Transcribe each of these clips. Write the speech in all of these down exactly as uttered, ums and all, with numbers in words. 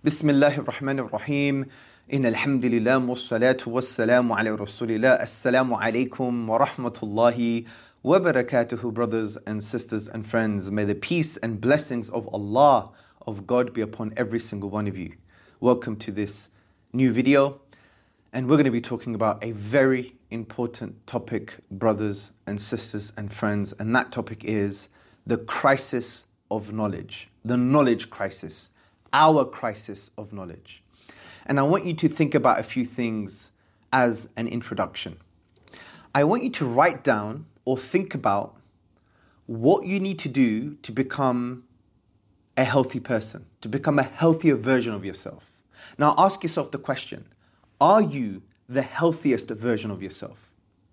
بسم الله الرحمن الرحيم إن الحمد لله والصلاة والسلام على رسول الله السلام عليكم ورحمة الله وبركاته. Brothers and sisters and friends, may the peace and blessings of Allah, of God, be upon every single one of you. Welcome to this new video, and we're going to be talking about a very important topic, brothers and sisters and friends, and that topic is the crisis of knowledge, the knowledge crisis. Our crisis of knowledge. And I want you to think about a few things as an introduction. I want you to write down or think about what you need to do to become a healthy person, to become a healthier version of yourself. Now ask yourself the question, are you the healthiest version of yourself?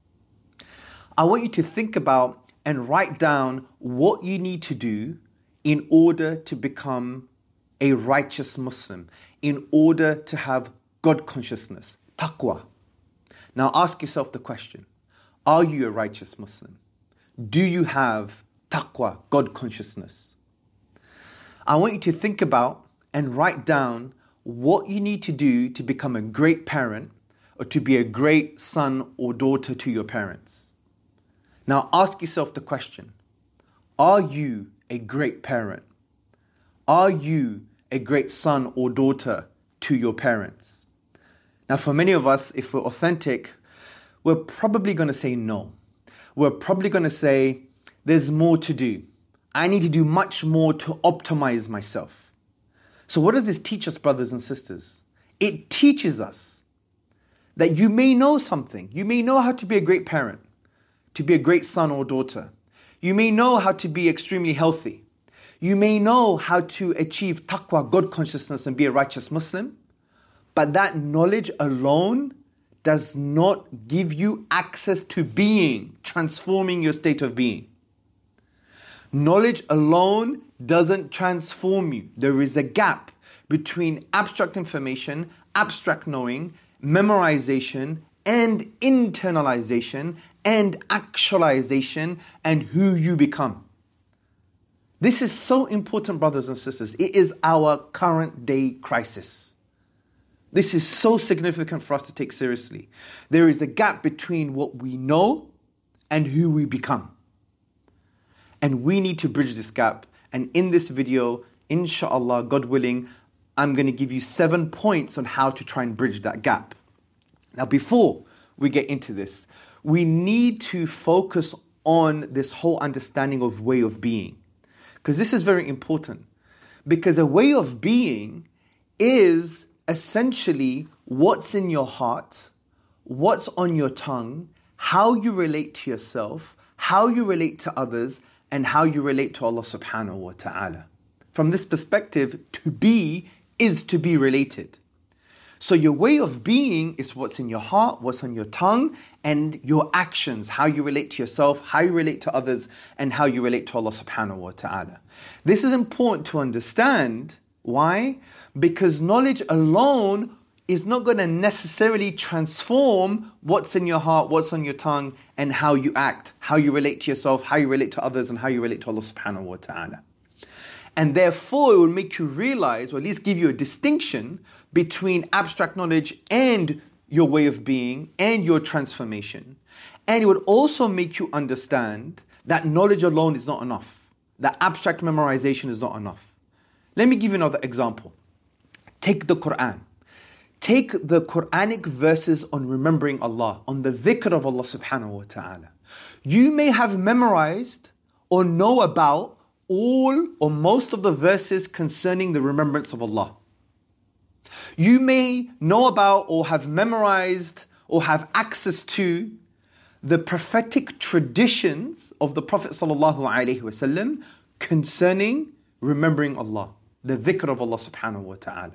I want you to think about and write down what you need to do in order to become a righteous Muslim, in order to have God consciousness, taqwa. Now ask yourself the question, are you a righteous Muslim? Do you have taqwa, God consciousness? I want you to think about and write down what you need to do to become a great parent or to be a great son or daughter to your parents. Now ask yourself the question, are you a great parent? Are you a great son or daughter to your parents? Now, for many of us, if we're authentic, we're probably going to say no. We're probably going to say, there's more to do. I need to do much more to optimize myself. So what does this teach us, brothers and sisters? It teaches us that you may know something. You may know how to be a great parent, to be a great son or daughter. You may know how to be extremely healthy. You may know how to achieve taqwa, God consciousness, and be a righteous Muslim, but that knowledge alone does not give you access to being, transforming your state of being. Knowledge alone doesn't transform you. There is a gap between abstract information, abstract knowing, memorization, and internalization, and actualization, and who you become. This is so important, brothers and sisters. It is our current day crisis. This is so significant for us to take seriously. There is a gap between what we know and who we become. And we need to bridge this gap. And in this video, inshallah, God willing, I'm going to give you seven points on how to try and bridge that gap. Now, before we get into this, we need to focus on this whole understanding of way of being. Because this is very important. Because a way of being is essentially what's in your heart, what's on your tongue, how you relate to yourself, how you relate to others, and how you relate to Allah subhanahu wa ta'ala. From this perspective, to be is to be related. So your way of being is what's in your heart, what's on your tongue, and your actions, how you relate to yourself, how you relate to others, and how you relate to Allah subhanahu wa ta'ala. This is important to understand. Why? Because knowledge alone is not going to necessarily transform what's in your heart, what's on your tongue, and how you act, how you relate to yourself, how you relate to others, and how you relate to Allah subhanahu wa ta'ala. And therefore, it will make you realize, or at least give you a distinction between abstract knowledge and your way of being and your transformation. And it would also make you understand that knowledge alone is not enough. That abstract memorization is not enough. Let me give you another example. Take the Quran. Take the Quranic verses on remembering Allah, on the dhikr of Allah subhanahu wa ta'ala. You may have memorized or know about all or most of the verses concerning the remembrance of Allah. You may know about or have memorized or have access to the prophetic traditions of the Prophet sallallahu alaihi wasallam concerning remembering Allah, the dhikr of Allah subhanahu wa ta'ala.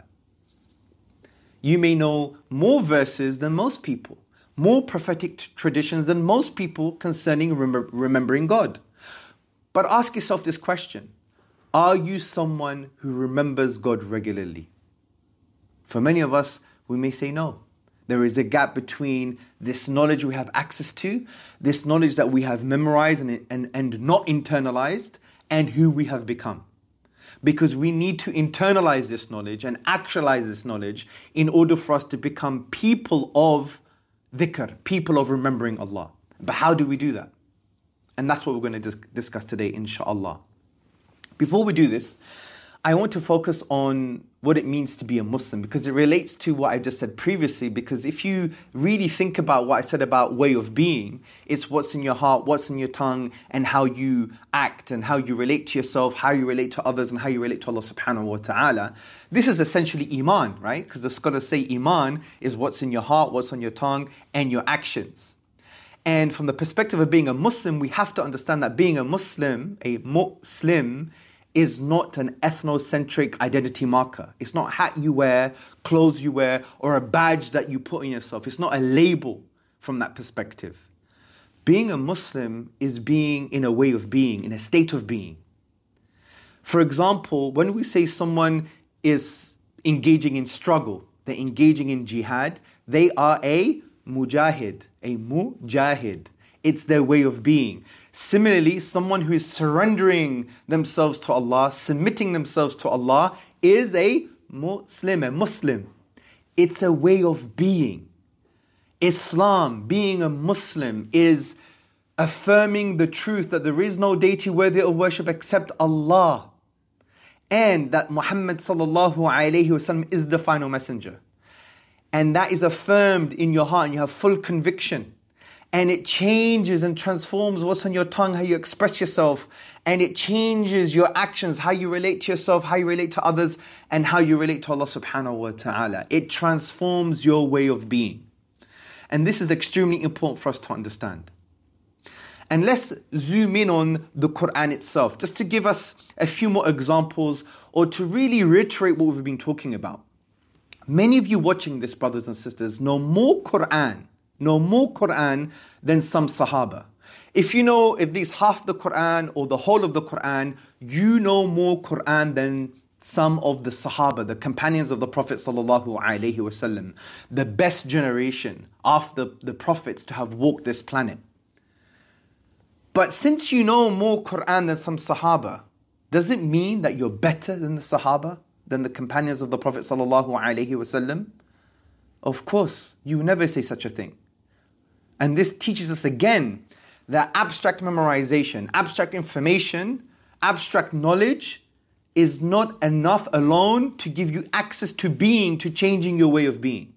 You may know more verses than most people, more prophetic t- traditions than most people concerning remember- remembering God. But ask yourself this question, are you someone who remembers God regularly? For many of us, we may say no. There is a gap between this knowledge we have access to, this knowledge that we have memorized and, and, and not internalized, and who we have become. because we need to internalize this knowledge and actualize this knowledge in order for us to become people of dhikr, people of remembering Allah. But how do we do that? And that's what we're going to dis- discuss today, inshaAllah. Before we do this, I want to focus on what it means to be a Muslim, because it relates to what I just said previously. Because if you really think about what I said about way of being, it's what's in your heart, what's in your tongue, and how you act, and how you relate to yourself, how you relate to others, and how you relate to Allah subhanahu wa ta'ala. This is essentially Iman, right? Because the scholars say Iman is what's in your heart, what's on your tongue, and your actions. And from the perspective of being a Muslim, we have to understand that being a Muslim, a Muslim, is not an ethnocentric identity marker. It's not a hat you wear, clothes you wear, or a badge that you put on yourself. It's not a label from that perspective. Being a Muslim is being in a way of being, in a state of being. For example, when we say someone is engaging in struggle, they're engaging in jihad, they are a mujahid, a mujahid. It's their way of being. Similarly, someone who is surrendering themselves to Allah, submitting themselves to Allah, is a Muslim, a Muslim. It's a way of being. Islam, being a Muslim, is affirming the truth that there is no deity worthy of worship except Allah, and that Muhammad sallallahu alayhi wasallam is the final messenger. And that is affirmed in your heart, and you have full conviction. And it changes and transforms what's on your tongue, how you express yourself. And it changes your actions, how you relate to yourself, how you relate to others, and how you relate to Allah subhanahu wa ta'ala. It transforms your way of being. And this is extremely important for us to understand. And let's zoom in on the Quran itself, just to give us a few more examples, or to really reiterate what we've been talking about. Many of you watching this, brothers and sisters, know more Quran know more Quran than some Sahaba. If you know at least half the Quran or the whole of the Quran, you know more Quran than some of the Sahaba, the companions of the Prophet sallallahu alaihi wasallam, the best generation after the prophets to have walked this planet. But since you know more Quran than some Sahaba, does it mean that you're better than the Sahaba, than the companions of the Prophet sallallahu alaihi wasallam? Of course, you never say such a thing. And this teaches us again that abstract memorization, abstract information, abstract knowledge is not enough alone to give you access to being, to changing your way of being.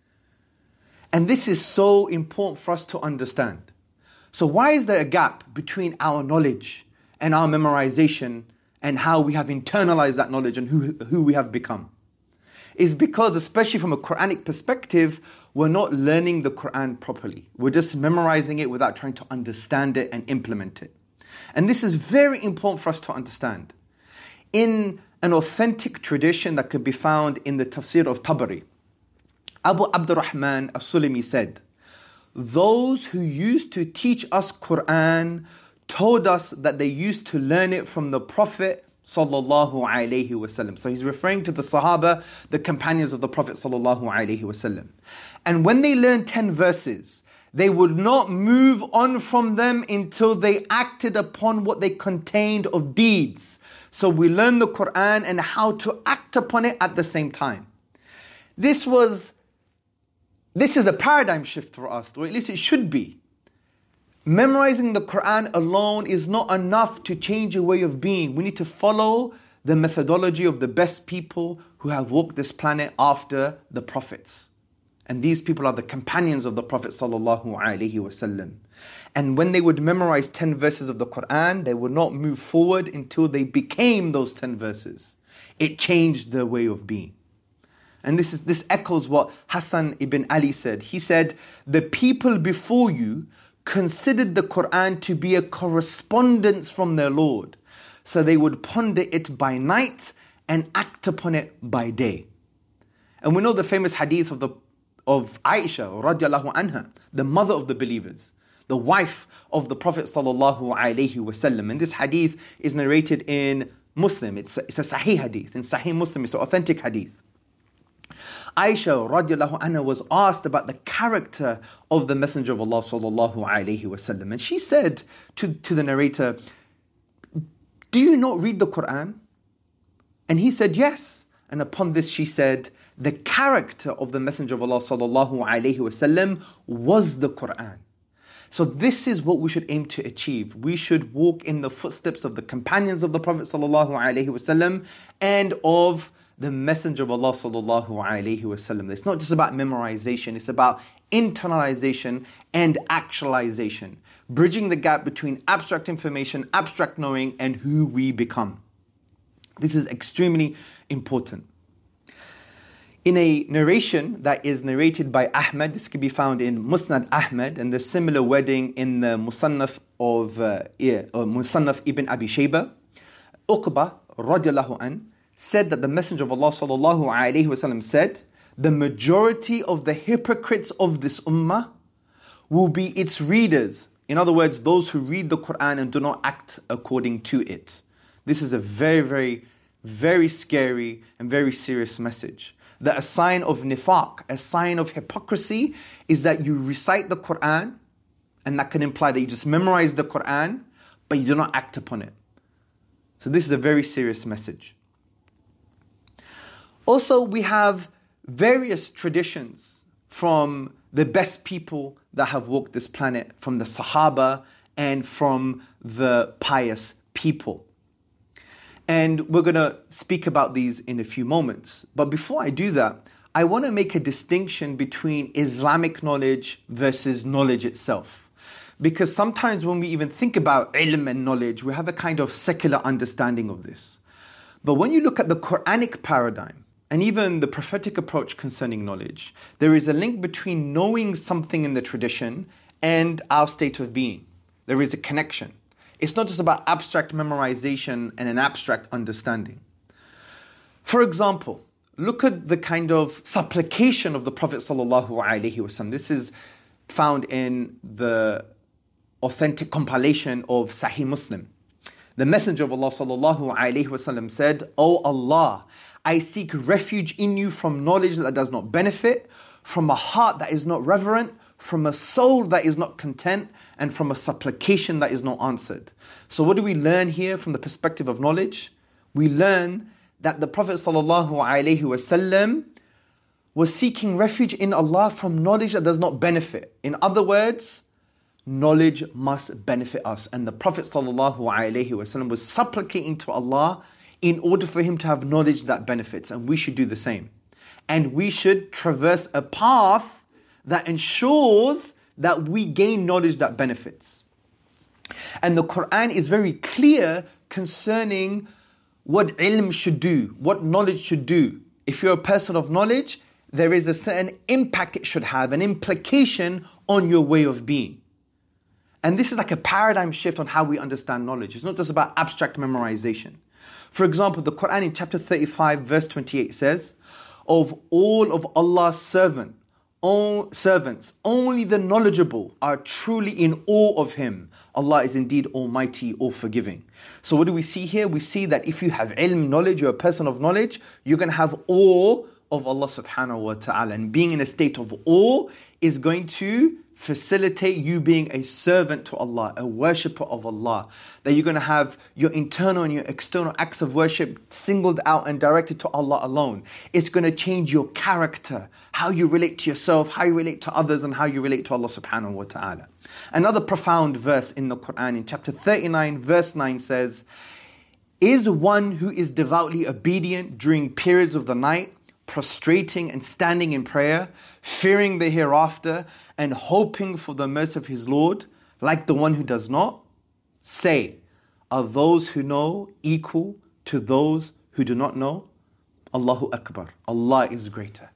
And this is so important for us to understand. So why is there a gap between our knowledge and our memorization and how we have internalized that knowledge and who, who we have become? Is because, especially from a Quranic perspective, we're not learning the Quran properly. We're just memorizing it without trying to understand it and implement it. And this is very important for us to understand. In an authentic tradition that could be found in the tafsir of Tabari, Abu Abdurrahman as-Sulami said, those who used to teach us Quran told us that they used to learn it from the Prophet sallallahu alaihi wasallam. So he's referring to the Sahaba, the companions of the Prophet sallallahu alaihi wasallam. And when they learned ten verses, they would not move on from them until they acted upon what they contained of deeds. So we learn the Quran and how to act upon it at the same time. This was, this is a paradigm shift for us, or at least it should be. Memorizing the Quran alone is not enough to change your way of being. We need to follow the methodology of the best people who have walked this planet after the prophets. And these people are the companions of the Prophet sallallahu alaihi wasallam. And when they would memorize ten verses of the Quran, they would not move forward until they became those ten verses. It changed their way of being. And this is this echoes what Hassan ibn Ali said. He said, the people before you considered the Quran to be a correspondence from their Lord. So they would ponder it by night and act upon it by day. And we know the famous hadith of the of Aisha radiallahu anha, the mother of the believers, the wife of the Prophet sallallahu alaihi wasallam. And this hadith is narrated in Muslim. It's a, it's a Sahih hadith. In Sahih Muslim, it's an authentic hadith. Aisha radiallahu anha was asked about the character of the Messenger of Allah sallallahu alaihi wasallam, and she said to, to the narrator, do you not read the Quran? And he said, yes. And upon this she said, the character of the Messenger of Allah sallallahu alaihi wasallam was the Quran. So this is what we should aim to achieve. We should walk in the footsteps of the companions of the Prophet sallallahu alaihi wasallam and of the Messenger of Allah sallallahu alaihi wasallam. It's not just about memorization, it's about internalization and actualization, bridging the gap between abstract information, abstract knowing, and who we become. This is extremely important. In a narration that is narrated by Ahmad, this can be found in Musnad Ahmad, and the similar wording in the Musannaf of uh, yeah, uh, Musannaf Ibn Abi Shayba, Uqba radiallahu an said that the Messenger of Allah sallallahu alaihi wasallam said, the majority of the hypocrites of this ummah will be its readers. In other words, those who read the Quran and do not act according to it. This is a very, very, very scary and very serious message. That a sign of nifaq, a sign of hypocrisy, is that you recite the Quran, and that can imply that you just memorize the Quran, but you do not act upon it. So this is a very serious message. Also, we have various traditions from the best people that have walked this planet, from the Sahaba and from the pious people. And we're going to speak about these in a few moments. But before I do that, I want to make a distinction between Islamic knowledge versus knowledge itself. Because sometimes when we even think about ilm and knowledge, we have a kind of secular understanding of this. But when you look at the Quranic paradigm, and even the prophetic approach concerning knowledge, there is a link between knowing something in the tradition and our state of being. There is a connection. It's not just about abstract memorization and an abstract understanding. For example, look at the kind of supplication of the Prophet sallallahu alaihi wasallam. This is found in the authentic compilation of Sahih Muslim. The Messenger of Allah sallallahu alaihi wasallam said, "O Allah, I seek refuge in you from knowledge that does not benefit, from a heart that is not reverent, from a soul that is not content, and from a supplication that is not answered." So what do we learn here from the perspective of knowledge? We learn that the Prophet ﷺ was seeking refuge in Allah from knowledge that does not benefit. In other words, knowledge must benefit us. And the Prophet ﷺ was supplicating to Allah in order for him to have knowledge that benefits. And we should do the same. And we should traverse a path that ensures that we gain knowledge that benefits. And the Quran is very clear concerning what ilm should do, what knowledge should do. If you're a person of knowledge, there is a certain impact it should have, an implication on your way of being. And this is like a paradigm shift on how we understand knowledge. It's not just about abstract memorization. For example, the Quran in chapter thirty-five, verse twenty-eight says, "Of all of Allah's servant, all servants, only the knowledgeable are truly in awe of Him. Allah is indeed Almighty, all forgiving." So what do we see here? We see that if you have ilm, knowledge, you're a person of knowledge, you're going to have awe of Allah subhanahu wa ta'ala. And being in a state of awe is going to facilitate you being a servant to Allah, a worshipper of Allah. That you're going to have your internal and your external acts of worship singled out and directed to Allah alone. It's going to change your character, how you relate to yourself, how you relate to others, and how you relate to Allah subhanahu wa ta'ala. Another profound verse in the Quran in chapter thirty-nine, verse nine says, "Is one who is devoutly obedient during periods of the night, prostrating and standing in prayer, fearing the hereafter, and hoping for the mercy of his Lord, like the one who does not? Say, are those who know equal to those who do not know? Allahu Akbar. Allah is greater."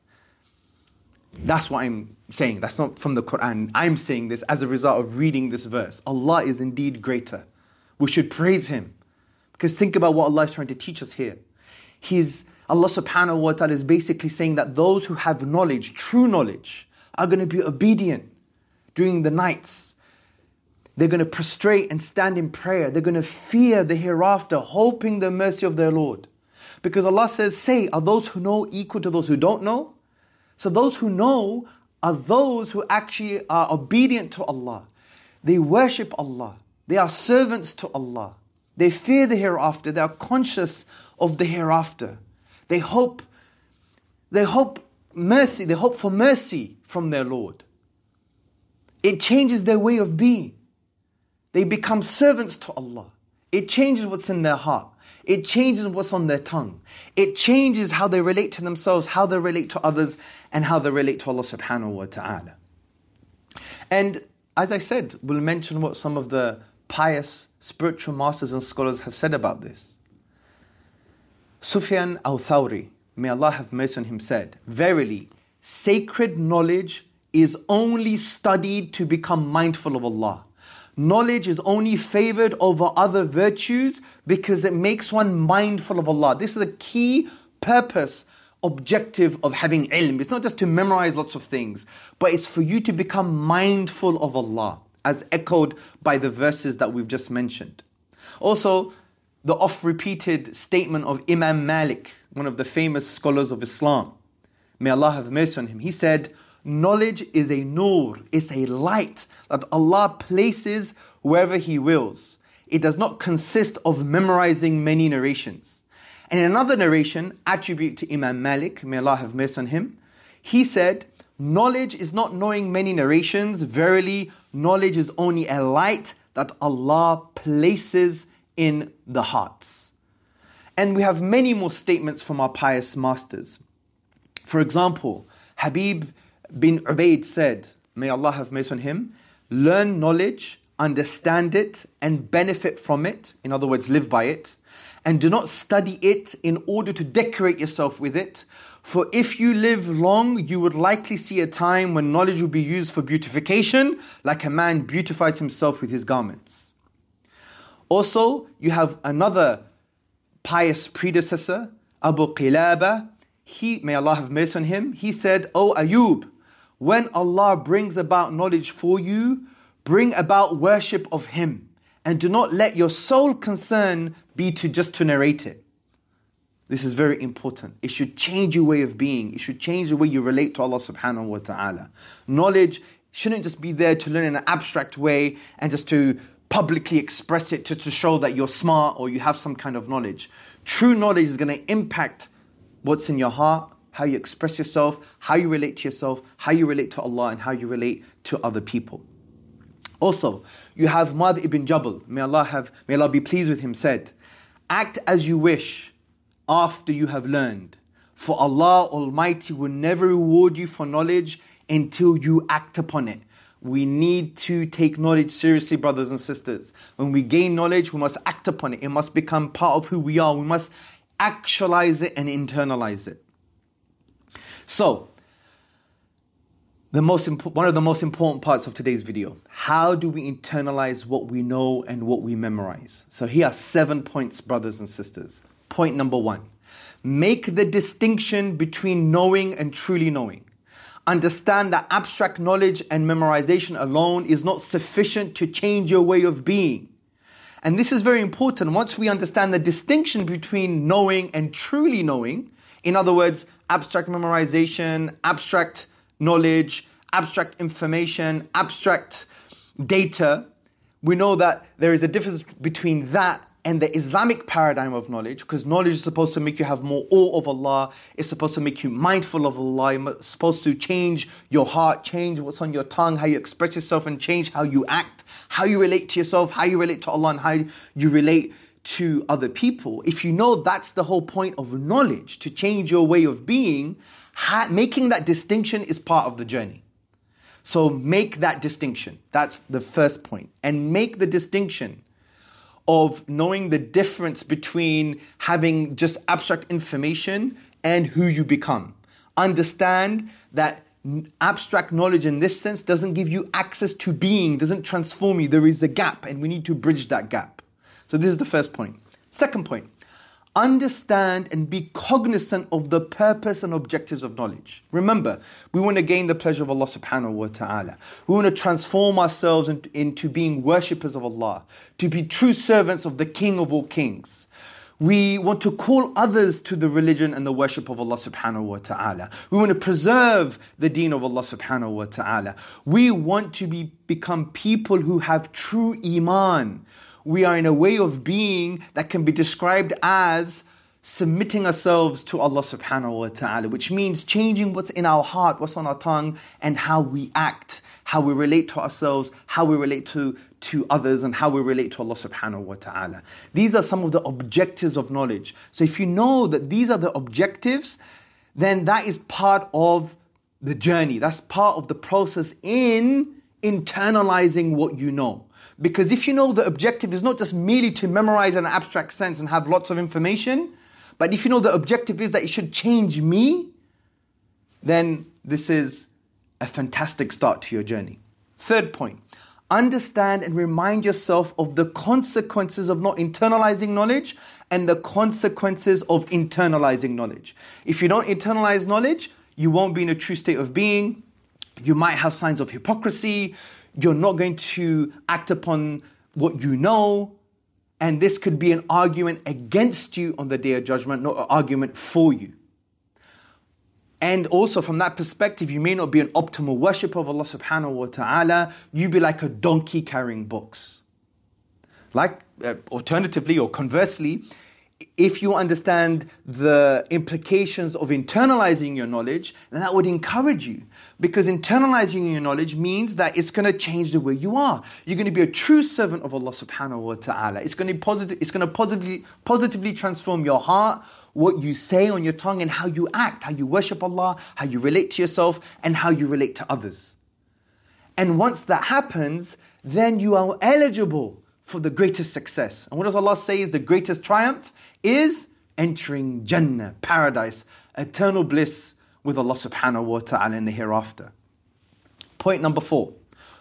That's what I'm saying. That's not from the Quran. I'm saying this as a result of reading this verse. Allah is indeed greater. We should praise Him. Because think about what Allah is trying to teach us here. He's Allah subhanahu wa ta'ala is basically saying that those who have knowledge, true knowledge, are going to be obedient during the nights. They're going to prostrate and stand in prayer. They're going to fear the hereafter, hoping the mercy of their Lord. Because Allah says, say, are those who know equal to those who don't know? So those who know are those who actually are obedient to Allah. They worship Allah. They are servants to Allah. They fear the hereafter. They are conscious of the hereafter. They hope, they hope mercy, they hope for mercy from their Lord. It changes their way of being. They become servants to Allah. It changes what's in their heart. It changes what's on their tongue. It changes how they relate to themselves, how they relate to others, and how they relate to Allah subhanahu wa ta'ala. And as I said, we'll mention what some of the pious spiritual masters and scholars have said about this. Sufyan al-Thawri, may Allah have mercy on him, said, "Verily, sacred knowledge is only studied to become mindful of Allah. Knowledge is only favored over other virtues because it makes one mindful of Allah." This is a key purpose, objective of having ilm. It's not just to memorize lots of things, but it's for you to become mindful of Allah, as echoed by the verses that we've just mentioned. Also, the oft-repeated statement of Imam Malik, one of the famous scholars of Islam, may Allah have mercy on him. He said, "Knowledge is a nur, it's a light that Allah places wherever He wills. It does not consist of memorizing many narrations." And in another narration, attribute to Imam Malik, may Allah have mercy on him, he said, "Knowledge is not knowing many narrations. Verily, knowledge is only a light that Allah places in the hearts." And we have many more statements from our pious masters. For example, Habib bin Ubaid said, may Allah have mercy on him, "Learn knowledge, understand it, and benefit from it." In other words, live by it. "And do not study it in order to decorate yourself with it. For if you live long, you would likely see a time when knowledge will be used for beautification, like a man beautifies himself with his garments." Also, you have another pious predecessor, Abu Qilaba. He, may Allah have mercy on him, he said, "O Ayub, when Allah brings about knowledge for you, bring about worship of Him, and do not let your sole concern be to just to narrate it." This is very important. It should change your way of being. It should change the way you relate to Allah subhanahu wa ta'ala. Knowledge shouldn't just be there to learn in an abstract way and just to publicly express it to, to show that you're smart or you have some kind of knowledge. True knowledge is going to impact what's in your heart, how you express yourself, how you relate to yourself, how you relate to Allah, and how you relate to other people. Also, you have Mu'adh ibn Jabal, may Allah have, may Allah be pleased with him, said, "Act as you wish after you have learned, for Allah Almighty will never reward you for knowledge until you act upon it." We need to take knowledge seriously, brothers and sisters. When we gain knowledge, we must act upon it. It must become part of who we are. We must actualize it and internalize it. So, the most imp- one of the most important parts of today's video, how do we internalize what we know and what we memorize? So here are seven points, brothers and sisters. Point number one, make the distinction between knowing and truly knowing. Understand that abstract knowledge and memorization alone is not sufficient to change your way of being. And this is very important. Once we understand the distinction between knowing and truly knowing, in other words, abstract memorization, abstract knowledge, abstract information, abstract data, we know that there is a difference between that and the Islamic paradigm of knowledge, because knowledge is supposed to make you have more awe of Allah, it's supposed to make you mindful of Allah, it's supposed to change your heart, change what's on your tongue, how you express yourself, and change how you act, how you relate to yourself, how you relate to Allah, and how you relate to other people. If you know that's the whole point of knowledge, to change your way of being, ha- making that distinction is part of the journey. So make that distinction. That's the first point. And make the distinction of knowing the difference between having just abstract information and who you become. Understand that abstract knowledge in this sense doesn't give you access to being, doesn't transform you. There is a gap and we need to bridge that gap. So this is the first point. Second point, understand and be cognizant of the purpose and objectives of knowledge. Remember, we want to gain the pleasure of Allah subhanahu wa ta'ala. We want to transform ourselves into, into being worshippers of Allah, to be true servants of the King of all kings. We want to call others to the religion and the worship of Allah subhanahu wa ta'ala. We want to preserve the deen of Allah subhanahu wa ta'ala. We want to be, become people who have true iman. We are in a way of being that can be described as submitting ourselves to Allah subhanahu wa ta'ala, which means changing what's in our heart, what's on our tongue, and how we act, how we relate to ourselves, how we relate to, to others, and how we relate to Allah subhanahu wa ta'ala. These are some of the objectives of knowledge. So if you know that these are the objectives, then that is part of the journey. That's part of the process in internalizing what you know. Because if you know the objective is not just merely to memorize in an abstract sense and have lots of information, but if you know the objective is that it should change me, then this is a fantastic start to your journey. Third point, understand and remind yourself of the consequences of not internalizing knowledge and the consequences of internalizing knowledge. If you don't internalize knowledge, you won't be in a true state of being. You might have signs of hypocrisy. You're not going to act upon what you know. And this could be an argument against you on the Day of Judgment, not an argument for you. And also from that perspective, you may not be an optimal worshipper of Allah subhanahu wa ta'ala. You be like a donkey carrying books. Like, uh, alternatively or conversely, if you understand the implications of internalizing your knowledge, then that would encourage you. Because internalizing your knowledge means that it's going to change the way you are. You're going to be a true servant of Allah subhanahu wa ta'ala. It's going to be positive, it's going to positively, positively transform your heart, what you say on your tongue, and how you act, how you worship Allah, how you relate to yourself, and how you relate to others. And once that happens, then you are eligible for the greatest success. And what does Allah say is the greatest triumph? Is entering Jannah, paradise, eternal bliss with Allah subhanahu wa ta'ala in the hereafter. Point number four,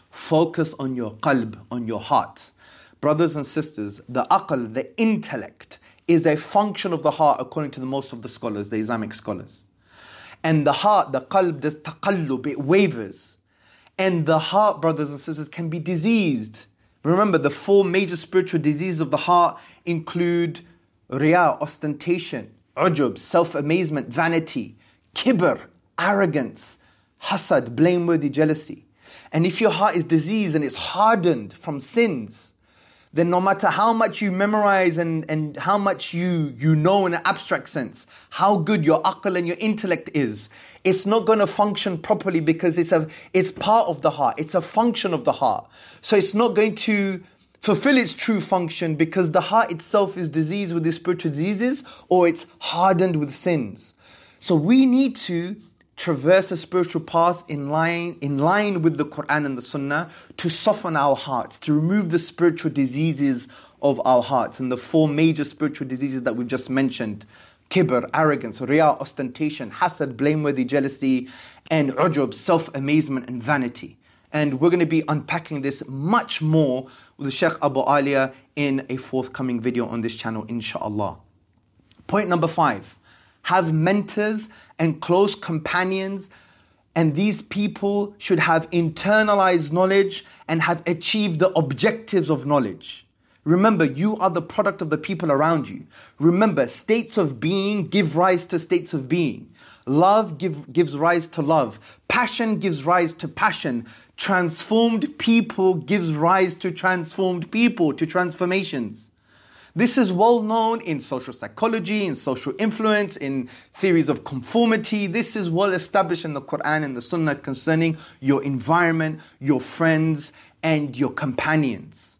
focus on your qalb, on your heart. Brothers and sisters, the aql, the intellect, is a function of the heart according to the most of the scholars, the Islamic scholars. And the heart, the qalb, this taqallub, it wavers. And the heart, brothers and sisters, can be diseased. Remember, the four major spiritual diseases of the heart include riya, ostentation, ujub, self-amazement, vanity, kibr, arrogance, hasad, blameworthy jealousy. And if your heart is diseased and it's hardened from sins, then no matter how much you memorize and, and how much you, you know in an abstract sense, how good your aql and your intellect is, it's not going to function properly because it's a it's part of the heart. It's a function of the heart. So it's not going to fulfill its true function because the heart itself is diseased with these spiritual diseases or it's hardened with sins. So we need to traverse the spiritual path in line, in line with the Quran and the Sunnah to soften our hearts, to remove the spiritual diseases of our hearts. And the four major spiritual diseases that we've just mentioned: kibr, arrogance, riya, ostentation, hasad, blameworthy jealousy, and ujub, self-amazement and vanity. And we're going to be unpacking this much more with the Shaykh Abu Alia in a forthcoming video on this channel, inshallah. Point number five, have mentors and close companions, and these people should have internalized knowledge and have achieved the objectives of knowledge. Remember, you are the product of the people around you. Remember, states of being give rise to states of being. Love give, gives rise to love. Passion gives rise to passion. Transformed people gives rise to transformed people, to transformations. This is well known in social psychology, in social influence, in theories of conformity. This is well established in the Quran and the Sunnah concerning your environment, your friends, and your companions.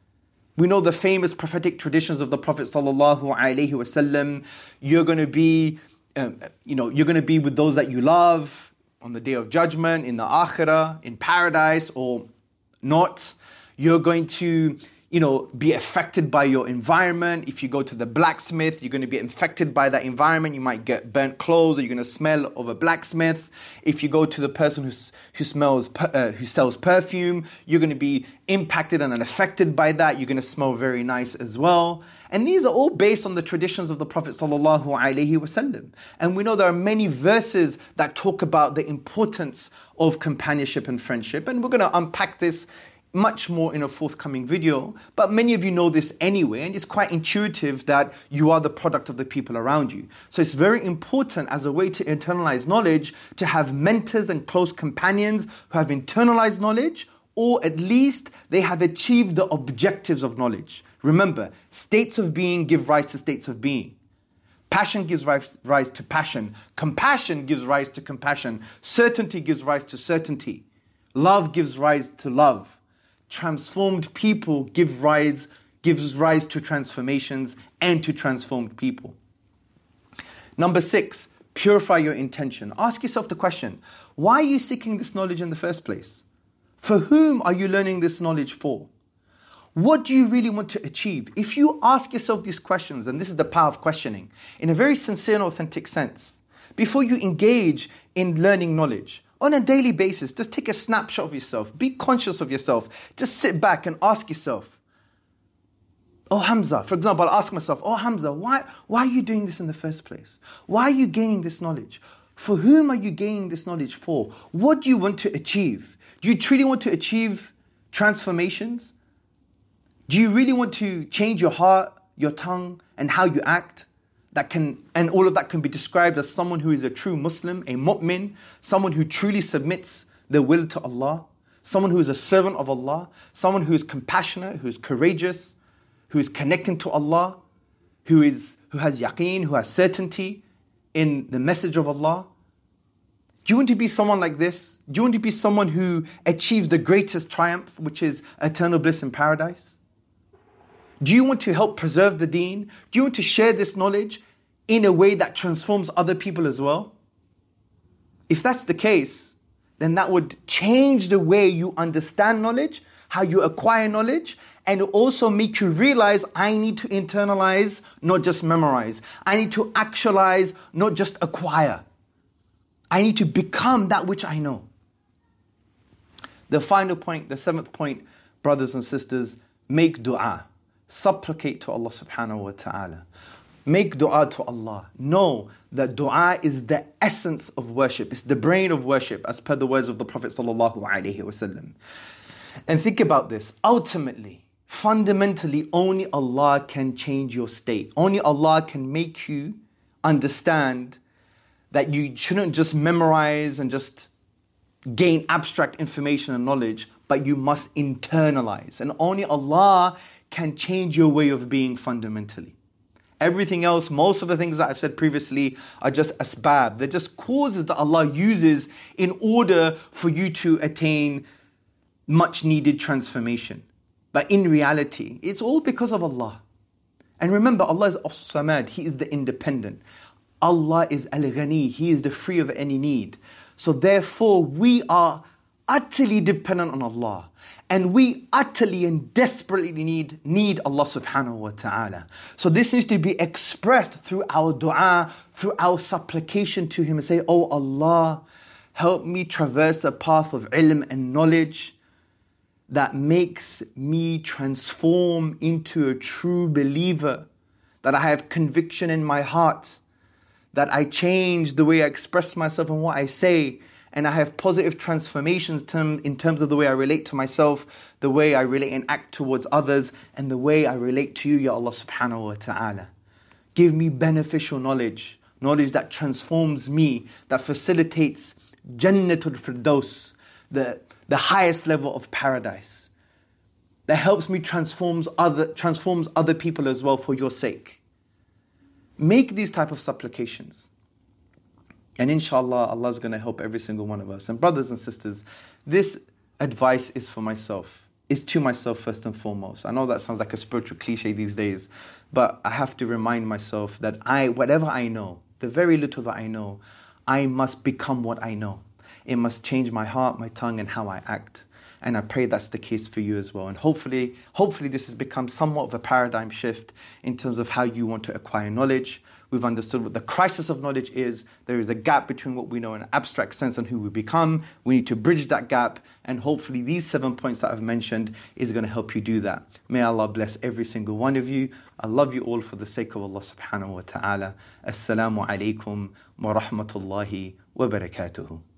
We know the famous prophetic traditions of the Prophet sallallahu alaihi wasallam. You're going to be, um, you know, you're going to be with those that you love on the Day of Judgment, in the Akhirah, in paradise, or not. You're going to, you know, be affected by your environment. If you go to the blacksmith, you're going to be infected by that environment. You might get burnt clothes, or you're going to smell of a blacksmith. If you go to the person who's, who smells, uh, who sells perfume, you're going to be impacted and affected by that. You're going to smell very nice as well. And these are all based on the traditions of the Prophet sallallahu alaihi wasallam. And we know there are many verses that talk about the importance of companionship and friendship. And we're going to unpack this much more in a forthcoming video, but many of you know this anyway, and it's quite intuitive that you are the product of the people around you. So it's very important as a way to internalize knowledge to have mentors and close companions who have internalized knowledge, or at least they have achieved the objectives of knowledge. Remember, states of being give rise to states of being. Passion gives rise, rise to passion. Compassion gives rise to compassion. Certainty gives rise to certainty. Love gives rise to love. Transformed people give rise, gives rise to transformations and to transformed people. Number six, purify your intention. Ask yourself the question, why are you seeking this knowledge in the first place? For whom are you learning this knowledge for? What do you really want to achieve? If you ask yourself these questions, and this is the power of questioning, in a very sincere and authentic sense, before you engage in learning knowledge, on a daily basis, just take a snapshot of yourself. Be conscious of yourself. Just sit back and ask yourself, oh Hamza, for example, I'll ask myself, oh Hamza, why, why are you doing this in the first place? Why are you gaining this knowledge? For whom are you gaining this knowledge for? What do you want to achieve? Do you truly want to achieve transformations? Do you really want to change your heart, your tongue, and how you act? That can, and all of that can be described as someone who is a true Muslim, a mu'min, someone who truly submits their will to Allah, someone who is a servant of Allah, someone who is compassionate, who is courageous, who is connecting to Allah, who is who has yaqeen, who has certainty in the message of Allah. Do you want to be someone like this? Do you want to be someone who achieves the greatest triumph, which is eternal bliss in paradise? Do you want to help preserve the deen? Do you want to share this knowledge in a way that transforms other people as well? If that's the case, then that would change the way you understand knowledge, how you acquire knowledge, and also make you realize I need to internalize, not just memorize. I need to actualize, not just acquire. I need to become that which I know. The final point, the seventh point, brothers and sisters, make dua. Supplicate to Allah subhanahu wa ta'ala. Make dua to Allah. Know that dua is the essence of worship. It's the brain of worship, as per the words of the Prophet sallallahu alaihi wasallam. And think about this. Ultimately, fundamentally, only Allah can change your state. Only Allah can make you understand that you shouldn't just memorize and just gain abstract information and knowledge, but you must internalize. And only Allah can change your way of being fundamentally. Everything else, most of the things that I've said previously are just asbab. They're just causes that Allah uses in order for you to attain much needed transformation. But in reality, it's all because of Allah. And remember, Allah is As-Samad. He is the independent. Allah is Al-Ghani. He is the free of any need. So therefore, we are utterly dependent on Allah. And we utterly and desperately need, need Allah subhanahu wa ta'ala. So this needs to be expressed through our dua, through our supplication to Him and say, oh Allah, help me traverse a path of ilm and knowledge that makes me transform into a true believer, that I have conviction in my heart, that I change the way I express myself and what I say, and I have positive transformations term, in terms of the way I relate to myself, the way I relate and act towards others, and the way I relate to you, Ya Allah subhanahu wa ta'ala. Give me beneficial knowledge, knowledge that transforms me, that facilitates Jannatul Firdaus, the, the highest level of paradise, that helps me transforms other, transforms other people as well for your sake. Make these type of supplications. And inshallah, Allah is going to help every single one of us. And brothers and sisters, this advice is for myself. It's to myself first and foremost. I know that sounds like a spiritual cliche these days, but I have to remind myself that I, whatever I know, the very little that I know, I must become what I know. It must change my heart, my tongue, and how I act. And I pray that's the case for you as well. And hopefully, hopefully this has become somewhat of a paradigm shift in terms of how you want to acquire knowledge. We've understood what the crisis of knowledge is. There is a gap between what we know in an abstract sense and who we become. We need to bridge that gap. And hopefully these seven points that I've mentioned is going to help you do that. May Allah bless every single one of you. I love you all for the sake of Allah subhanahu wa ta'ala. Assalamu alaikum wa rahmatullahi wa barakatuhu.